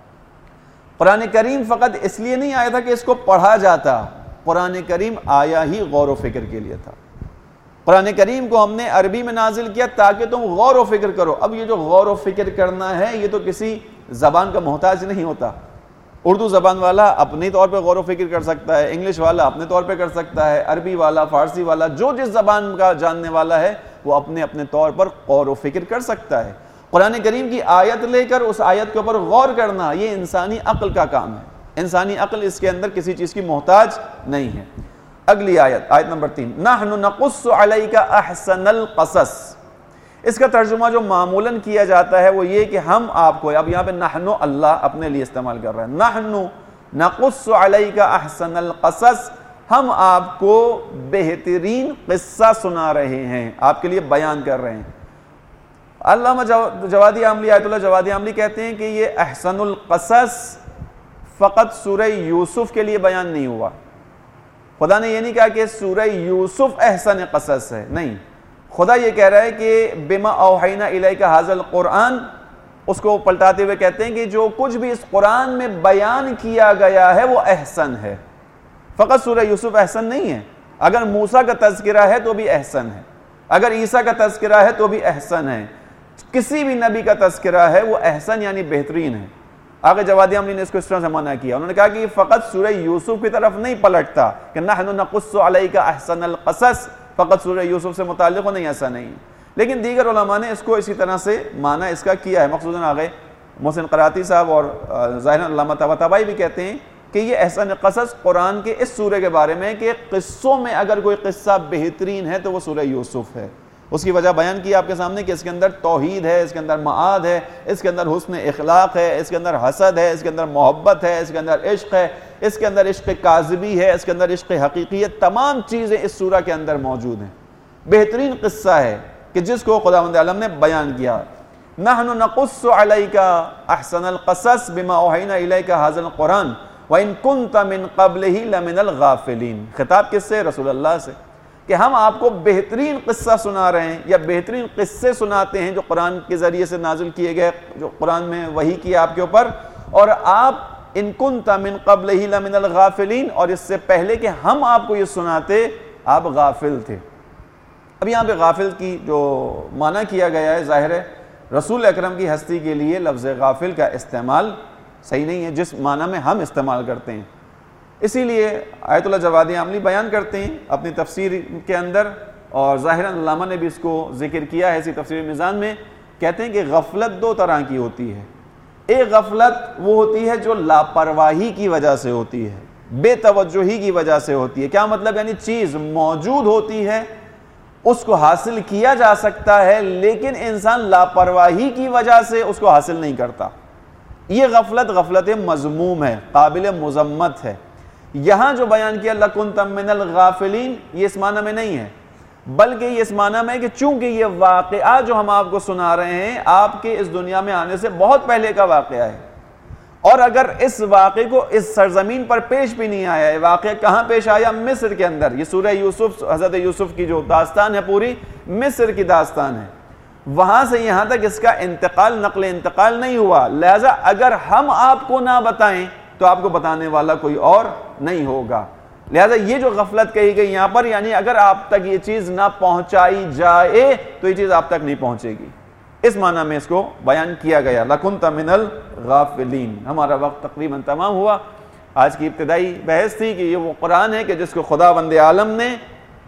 قرآن کریم فقط اس لیے نہیں آیا تھا کہ اس کو پڑھا جاتا، قرآن کریم آیا ہی غور و فکر کے لیے تھا. قرآن کریم کو ہم نے عربی میں نازل کیا تاکہ تم غور و فکر کرو. اب یہ جو غور و فکر کرنا ہے یہ تو کسی زبان کا محتاج نہیں ہوتا. اردو زبان والا اپنے طور پہ غور و فکر کر سکتا ہے، انگلش والا اپنے طور پہ کر سکتا ہے، عربی والا، فارسی والا، جو جس زبان کا جاننے والا ہے وہ اپنے اپنے طور پر غور و فکر کر سکتا ہے. قرآن کریم کی آیت لے کر اس آیت کے اوپر غور کرنا یہ انسانی عقل کا کام ہے. انسانی عقل اس کے اندر کسی چیز کی محتاج نہیں ہے. اگلی آیت، آیت نمبر تین، نحن نقص علیک احسن القصص. اس کا ترجمہ جو معمولاً کیا جاتا ہے وہ یہ کہ ہم آپ کو، اب یہاں پہ نحن اللہ اپنے لیے استعمال کر رہا ہے، نحن نقص علیک احسن القصص، ہم آپ کو بہترین قصہ سنا رہے ہیں، آپ کے لیے بیان کر رہے ہیں. علامہ جوادی عاملی، آیت اللہ جوادی عاملی کہتے ہیں کہ یہ احسن القصص فقط سورہ یوسف کے لیے بیان نہیں ہوا. خدا نے یہ نہیں کہا کہ سورہ یوسف احسن قصص ہے، نہیں، خدا یہ کہہ رہا ہے کہ بما اوحینا الیک ھذا القرآن، اس کو پلٹاتے ہوئے کہتے ہیں کہ جو کچھ بھی اس قرآن میں بیان کیا گیا ہے وہ احسن ہے. فقط سورہ یوسف احسن نہیں ہے، اگر موسیٰ کا تذکرہ ہے تو بھی احسن ہے، اگر عیسیٰ کا تذکرہ ہے تو بھی احسن ہے، کسی بھی نبی کا تذکرہ ہے وہ احسن یعنی بہترین ہے. آگے جوادی عملی نے اس کو اس طرح سے منع کیا، انہوں نے کہا کہ یہ فقط سورہ یوسف کی طرف نہیں پلٹتا کہ نحن نقص علیک احسن القصص، فقط سورہ یوسف سے متعلق ہو، نہیں، ایسا نہیں۔ لیکن دیگر علماء نے اس کو اسی طرح سے معنی اس کا کیا ہے، مخصوصاً آگے محسن قراتی صاحب اور ظاہراً علامہ طباطبائی بھی کہتے ہیں کہ یہ احسن قصص قرآن کے اس سورہ کے بارے میں کہ قصوں میں اگر کوئی قصہ بہترین ہے تو وہ سورہ یوسف ہے۔ اس کی وجہ بیان کی آپ کے سامنے کہ اس کے اندر توحید ہے، اس کے اندر معاد ہے، اس کے اندر حسن اخلاق ہے، اس کے اندر حسد ہے، اس کے اندر محبت ہے، اس کے اندر عشق ہے، اس کے اندر عشق کاذبی ہے، اس کے اندر عشق حقیقیت، تمام چیزیں اس سورہ کے اندر موجود ہیں۔ بہترین قصہ ہے کہ جس کو خداوند عالم نے بیان کیا۔ نحن نقص علیک احسن القصص بما اوحینا الیک ھذا القرآن وان کنت من قبلہ لمن الغافلین۔ خطاب کس سے؟ رسول اللہ سے، کہ ہم آپ کو بہترین قصہ سنا رہے ہیں یا بہترین قصے سناتے ہیں جو قرآن کے ذریعے سے نازل کیے گئے، جو قرآن میں وحی کیا آپ کے اوپر، اور آپ ان کنت من قبلہ لمن الغافلین، اور اس سے پہلے کہ ہم آپ کو یہ سناتے آپ غافل تھے۔ اب یہاں پہ غافل کی جو معنی کیا گیا ہے، ظاہر ہے رسول اکرم کی ہستی کے لیے لفظ غافل کا استعمال صحیح نہیں ہے جس معنی میں ہم استعمال کرتے ہیں۔ اسی لیے آیت اللہ جوادی عملی بیان کرتے ہیں اپنی تفسیر کے اندر، اور ظاہراً علامہ نے بھی اس کو ذکر کیا ہے اسی تفسیر میزان میں، کہتے ہیں کہ غفلت دو طرح کی ہوتی ہے۔ ایک غفلت وہ ہوتی ہے جو لاپرواہی کی وجہ سے ہوتی ہے، بے توجہی کی وجہ سے ہوتی ہے۔ کیا مطلب؟ یعنی چیز موجود ہوتی ہے، اس کو حاصل کیا جا سکتا ہے، لیکن انسان لاپرواہی کی وجہ سے اس کو حاصل نہیں کرتا۔ یہ غفلت غفلت مذموم ہے، قابل مذمت ہے۔ یہاں جو بیان کیا لَكُنْتَم مِّنَ الْغَافِلِينَ، یہ اس معنی میں نہیں ہے، بلکہ یہ اس معنی میں کہ چونکہ یہ واقعہ جو ہم آپ کو سنا رہے ہیں آپ کے اس دنیا میں آنے سے بہت پہلے کا واقعہ ہے، اور اگر اس واقعے کو اس سرزمین پر پیش بھی نہیں آیا ہے، واقعہ کہاں پیش آیا؟ مصر کے اندر۔ یہ سورہ یوسف، حضرت یوسف کی جو داستان ہے پوری مصر کی داستان ہے، وہاں سے یہاں تک اس کا انتقال، نقل انتقال نہیں ہوا، لہذا اگر ہم آپ کو نہ بتائیں تو آپ کو بتانے والا کوئی اور نہیں ہوگا۔ لہذا یہ جو غفلت کہی گئی یہاں پر، یعنی اگر آپ تک یہ چیز نہ پہنچائی جائے تو یہ چیز آپ تک نہیں پہنچے گی، اس معنی میں اس کو بیان کیا گیا، لَكُنْتَ مِنَ الْغَافِلِينَ۔ ہمارا وقت تقریباً تمام ہوا۔ آج کی ابتدائی بحث تھی کہ یہ وہ قرآن ہے کہ جس کو خداوند عالم نے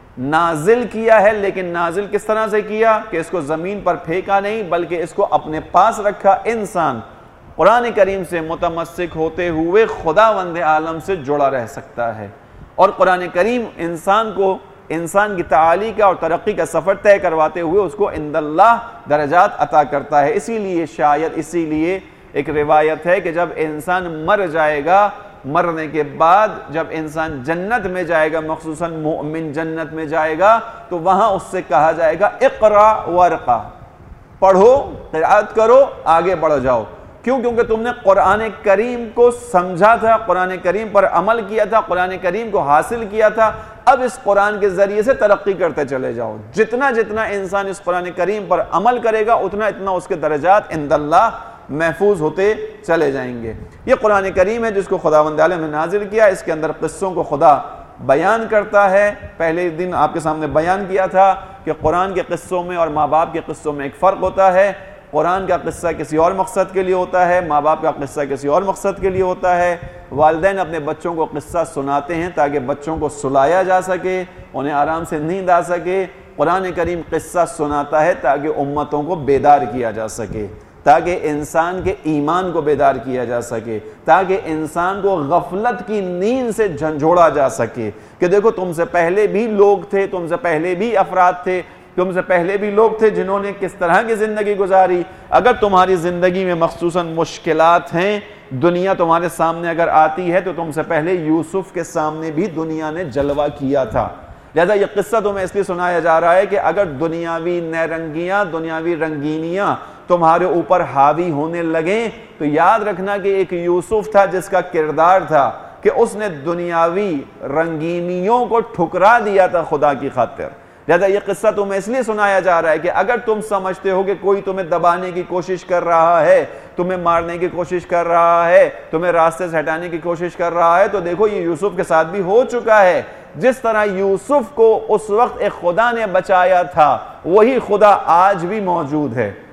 نازل کیا ہے، لیکن نازل کس طرح سے کیا کہ اس کو زمین پر پھینکا نہیں، بلکہ اس کو اپنے پاس رکھا۔ انسان قرآن کریم سے متمسک ہوتے ہوئے خداوند عالم سے جڑا رہ سکتا ہے، اور قرآن کریم انسان کو انسان کی تعالی کا اور ترقی کا سفر طے کرواتے ہوئے اس کو عند اللہ درجات عطا کرتا ہے۔ اسی لیے شاید اسی لیے ایک روایت ہے کہ جب انسان مر جائے گا، مرنے کے بعد جب انسان جنت میں جائے گا، مخصوصاً مؤمن جنت میں جائے گا، تو وہاں اس سے کہا جائے گا اقرا ورقہ، پڑھو، قرأت کرو، آگے بڑھ جاؤ۔ کیوں؟ کیونکہ تم نے قرآن کریم کو سمجھا تھا، قرآن کریم پر عمل کیا تھا، قرآن کریم کو حاصل کیا تھا، اب اس قرآن کے ذریعے سے ترقی کرتے چلے جاؤ۔ جتنا جتنا انسان اس قرآن کریم پر عمل کرے گا اتنا اتنا اس کے درجات عند اللہ محفوظ ہوتے چلے جائیں گے۔ یہ قرآن کریم ہے جس کو خداوند عالم نے نازل کیا، اس کے اندر قصوں کو خدا بیان کرتا ہے۔ پہلے دن آپ کے سامنے بیان کیا تھا کہ قرآن کے قصوں میں اور ماں باپ کے قصوں میں ایک فرق ہوتا ہے۔ قرآن کا قصہ کسی اور مقصد کے لیے ہوتا ہے، ماں باپ کا قصہ کسی اور مقصد کے لیے ہوتا ہے۔ والدین اپنے بچوں کو قصہ سناتے ہیں تاکہ بچوں کو سلایا جا سکے، انہیں آرام سے نیند آ سکے۔ قرآن کریم قصہ سناتا ہے تاکہ امتوں کو بیدار کیا جا سکے، تاکہ انسان کے ایمان کو بیدار کیا جا سکے، تاکہ انسان کو غفلت کی نیند سے جھنجھوڑا جا سکے کہ دیکھو تم سے پہلے بھی لوگ تھے، تم سے پہلے بھی افراد تھے، تم سے پہلے بھی لوگ تھے جنہوں نے کس طرح کی زندگی گزاری۔ اگر تمہاری زندگی میں مخصوصاً مشکلات ہیں، دنیا تمہارے سامنے اگر آتی ہے تو تم سے پہلے یوسف کے سامنے بھی دنیا نے جلوہ کیا تھا۔ لہذا یہ قصہ تمہیں اس لیے سنایا جا رہا ہے کہ اگر دنیاوی نیرنگیاں، دنیاوی رنگینیاں تمہارے اوپر حاوی ہونے لگیں تو یاد رکھنا کہ ایک یوسف تھا جس کا کردار تھا کہ اس نے دنیاوی رنگینیوں کو ٹھکرا دیا تھا خدا کی خاطر۔ لہذا یہ قصہ تمہیں اس لیے سنایا جا رہا ہے کہ اگر تم سمجھتے ہو کہ کوئی تمہیں دبانے کی کوشش کر رہا ہے، تمہیں مارنے کی کوشش کر رہا ہے، تمہیں راستے سے ہٹانے کی کوشش کر رہا ہے، تو دیکھو یہ یوسف کے ساتھ بھی ہو چکا ہے۔ جس طرح یوسف کو اس وقت ایک خدا نے بچایا تھا، وہی خدا آج بھی موجود ہے۔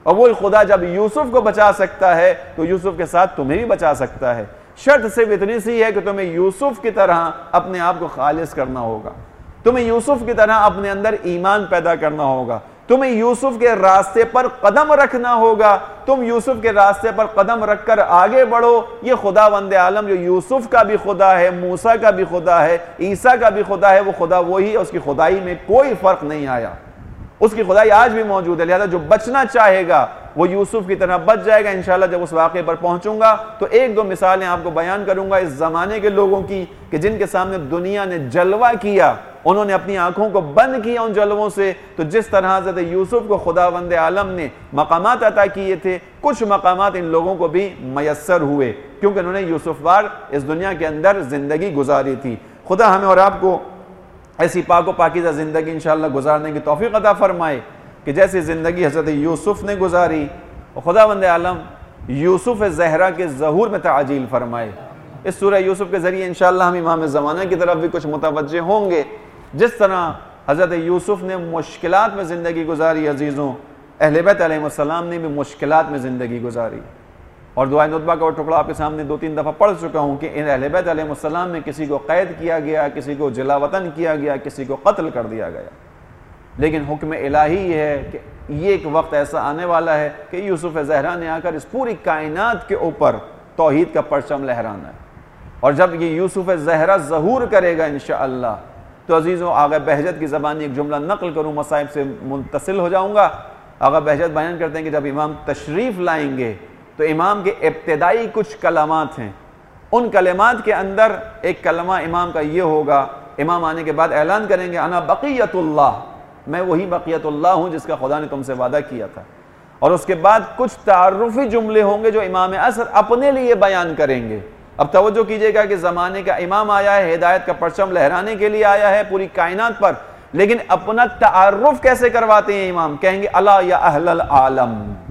اور وہی خدا جب یوسف کو بچا سکتا ہے تو یوسف کے ساتھ تمہیں بھی بچا سکتا ہے. شرط صرف اتنی سی ہے کہ تمہیں یوسف کی طرح اپنے آپ کو خالص کرنا ہوگا, تمہیں یوسف کی طرح اپنے اندر ایمان پیدا کرنا ہوگا, تمہیں یوسف کے راستے پر قدم رکھنا ہوگا, تم یوسف کے راستے پر قدم رکھ کر آگے بڑھو. یہ خداوند عالم جو یوسف کا بھی خدا ہے, موسیٰ کا بھی خدا ہے, عیسیٰ کا بھی خدا ہے, وہ خدا وہی ہے, اس کی خدائی میں کوئی فرق نہیں آیا, اس کی خدائی آج بھی موجود ہے. لہذا جو بچنا چاہے گا وہ یوسف کی طرح بچ جائے گا. انشاءاللہ جب اس واقعے پر پہنچوں گا تو ایک دو مثالیں آپ کو بیان کروں گا اس زمانے کے لوگوں کی کہ جن کے سامنے دنیا نے جلوہ کیا, انہوں نے اپنی آنکھوں کو بند کیا ان جلووں سے. تو جس طرح حضرت یوسف کو خداوند عالم نے مقامات عطا کیے تھے, کچھ مقامات ان لوگوں کو بھی میسر ہوئے کیونکہ انہوں نے یوسف وار اس دنیا کے اندر زندگی گزاری تھی. خدا ہمیں اور آپ کو ایسی پاک و پاکیزہ زندگی انشاءاللہ گزارنے کی توفیق عطا فرمائے کہ جیسی زندگی حضرت یوسف نے گزاری, اور خداوند عالم یوسف زہرا کے ظہور میں تعجیل فرمائے. اس سورہ یوسف کے ذریعے انشاءاللہ ہم امام زمانہ کی طرف بھی کچھ متوجہ ہوں گے. جس طرح حضرت یوسف نے مشکلات میں زندگی گزاری, عزیزوں, اہل بیت علیہ السلام نے بھی مشکلات میں زندگی گزاری. اور دعائے ندبہ کا وہ ٹکڑا آپ کے سامنے دو تین دفعہ پڑھ چکا ہوں کہ ان اہل بیت علیہ السلام میں کسی کو قید کیا گیا, کسی کو جلا وطن کیا گیا, کسی کو قتل کر دیا گیا. لیکن حکم الہی یہ ہے کہ یہ ایک وقت ایسا آنے والا ہے کہ یوسف زہرا نے آ کر اس پوری کائنات کے اوپر توحید کا پرچم لہرانا ہے. اور جب یہ یوسف زہرا ظہور کرے گا انشاءاللہ تو عزیزوں, آغا بہجت کی زبانی ایک جملہ نقل کروں, مصائب سے منتصل ہو جاؤں گا. آغا بہجت بیان کرتے ہیں کہ جب امام تشریف لائیں گے تو امام کے ابتدائی کچھ کلمات ہیں, ان کلمات کے اندر ایک کلمہ امام کا یہ ہوگا, امام آنے کے بعد اعلان کریں گے انا بقیت اللہ, میں وہی بقیت اللہ ہوں جس کا خدا نے تم سے وعدہ کیا تھا. اور اس کے بعد کچھ تعارفی جملے ہوں گے جو امام عصر اپنے لیے بیان کریں گے. اب توجہ کیجئے گا کہ زمانے کا امام آیا ہے, ہدایت کا پرچم لہرانے کے لیے آیا ہے پوری کائنات پر, لیکن اپنا تعارف کیسے کرواتے ہیں امام؟ کہیں گے الا یا اہل العالم,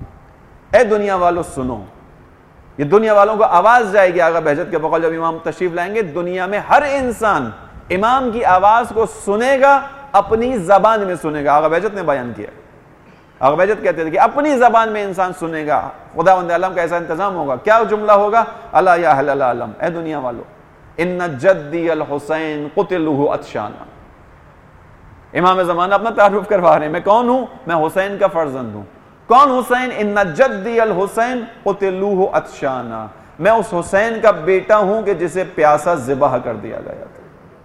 اے دنیا والوں سنو. یہ دنیا والوں کو آواز جائے گی آغا بہجت کے بقول جب امام تشریف لائیں گے. دنیا میں ہر انسان امام کی آواز کو سنے گا, اپنی زبان میں سنے گا. آغا بہجت نے بیان کیا, آغا بہجت کہتے تھے کہ اپنی زبان میں انسان سنے گا. خداوند عالم کا ایسا انتظام ہوگا. کیا جملہ ہوگا؟ الا یا اہل العالم, اے دنیا والو, ان جدی الحسین قتلہ عطشانا. امام زمانہ اپنا تعارف کروا رہے ہیں, میں کون ہوں؟ میں حسین کا فرزند ہوں. کون حسین؟ ان جدی الحسین قتلہ عطشانا, میں اس حسین کا بیٹا ہوں کہ جسے پیاسا ذبح کر دیا گیا تھا.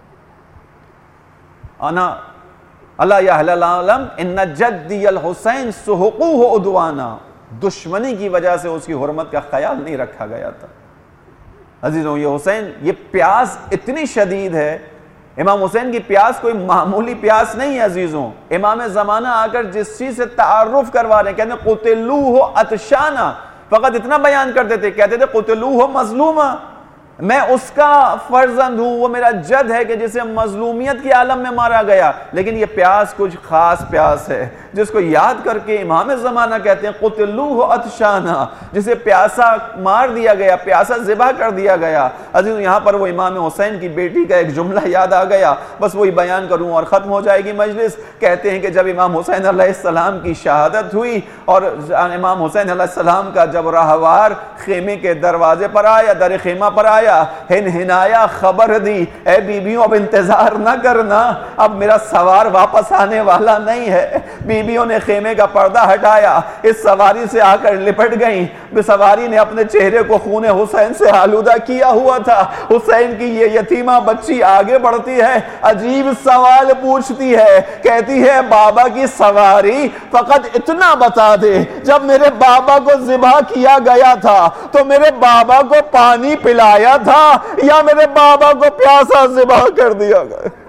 انا اللہ یا اہل العالم ان جدی الحسین سحقوہ عدوانا, دشمنی کی وجہ سے اس کی حرمت کا خیال نہیں رکھا گیا تھا. عزیزوں, یہ حسین, یہ پیاس اتنی شدید ہے. امام حسین کی پیاس کوئی معمولی پیاس نہیں ہے عزیزوں. امام زمانہ آ کر جس چیز سے تعارف کروا رہے ہیں, کہتے ہیں قتلوہ عطشانا, فقط اتنا بیان کرتے تھے, کہتے تھے قتلوہ مظلوما, میں اس کا فرزند ہوں, وہ میرا جد ہے کہ جسے مظلومیت کی عالم میں مارا گیا. لیکن یہ پیاس کچھ خاص پیاس ہے جس کو یاد کر کے امام زمانہ کہتے ہیں قتلوہ عطشانا, جسے پیاسا مار دیا گیا, پیاسا ذبح کر دیا گیا. عزیز, یہاں پر وہ امام حسین کی بیٹی کا ایک جملہ یاد آ گیا, بس وہی بیان کروں اور ختم ہو جائے گی مجلس. کہتے ہیں کہ جب امام حسین علیہ السلام کی شہادت ہوئی اور امام حسین علیہ السلام کا جب راہوار خیمے کے دروازے پر آیا, در خیمہ پر آیا, ہن ہنایا, خبر دی, اے بیبیوں اب انتظار نہ کرنا, اب میرا سوار واپس آنے والا نہیں ہے. بیبیوں نے خیمے کا پردہ ہٹایا, اس سواری سے آ کر لپٹ گئیں. سواری نے اپنے چہرے کو خون حسین سے آلودہ کیا ہوا تھا. حسین کی یہ یتیمہ بچی آگے بڑھتی ہے, عجیب سوال پوچھتی ہے, کہتی ہے بابا کی سواری فقط اتنا بتا دے, جب میرے بابا کو ذبح کیا گیا تھا تو میرے بابا کو پانی پلایا تھا یا میرے بابا کو پیاسا ذبح کر دیا گیا؟